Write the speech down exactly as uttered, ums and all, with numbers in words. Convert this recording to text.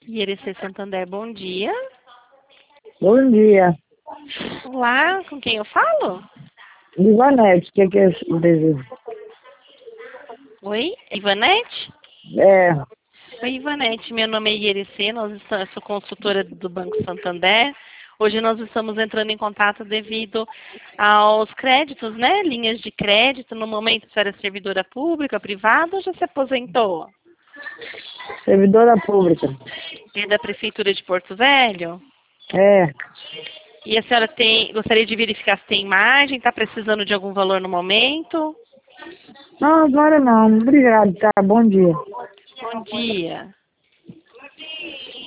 I R C Santander, bom dia. Bom dia. Olá, com quem eu falo? Ivanete, o que, que é o desejo? Oi, Ivanete? É, Oi, Ivanete, meu nome é I R C, nós estamos, eu sou consultora do Banco Santander. Hoje nós estamos entrando em contato devido aos créditos, né? Linhas de crédito. No momento, a senhora é servidora pública, privada ou já se aposentou? servidora pública. É da Prefeitura de Porto Velho? É, E a senhora tem, gostaria de verificar se tem margem, está precisando de algum valor no momento? não, agora não. Obrigado, tá? Bom dia. Bom dia.